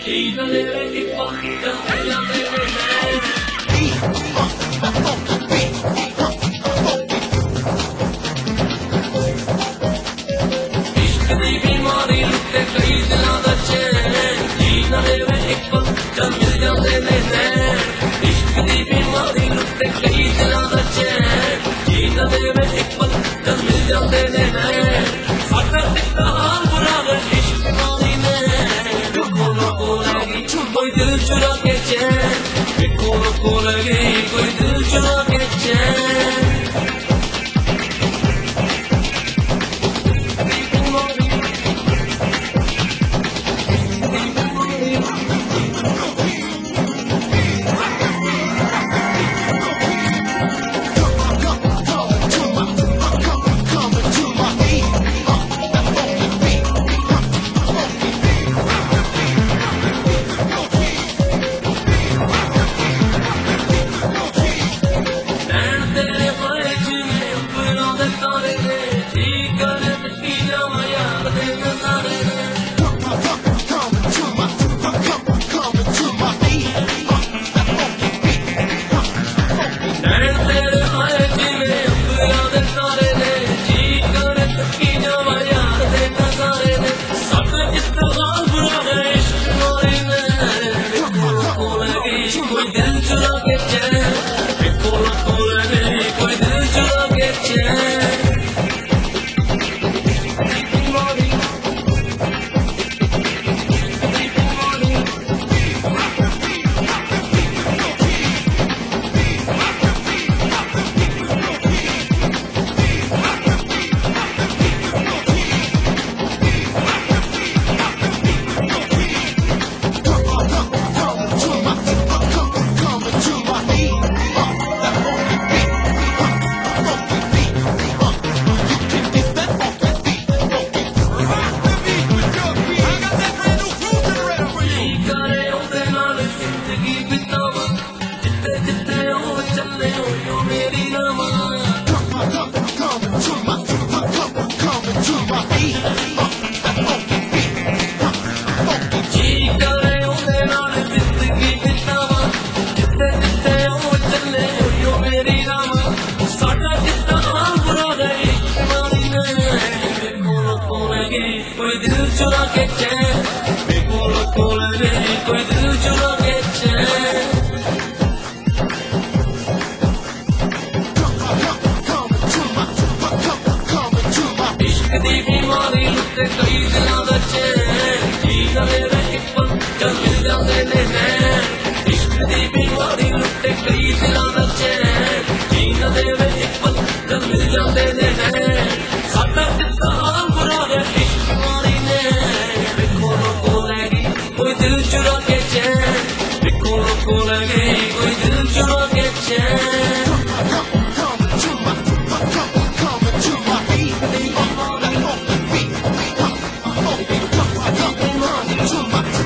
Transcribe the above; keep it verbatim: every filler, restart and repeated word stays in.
कोई दिल चुरा के चैन देखो को लगे कोई दिल चुरा के चैन कोई दिल चुरा के चैन देखो को लगे कोई दिल चुरा के चैन कोई दिल चुरा के चैन देखो को लगे कोई दिल चुरा के चैन इश्क दी बीमारी लुटे कई दिलों दा चैन जी गले रे एक पल चल मिल जाते ने नैन इश्क दी बीमारी लुटे कई दिलों दा चैन जी गले रे एक पल चल मिल जाते ने नैन साडा कितना बुरा है कोई दिल चुरा के चैन देखो को लगे कोई दिल चुरा के चैन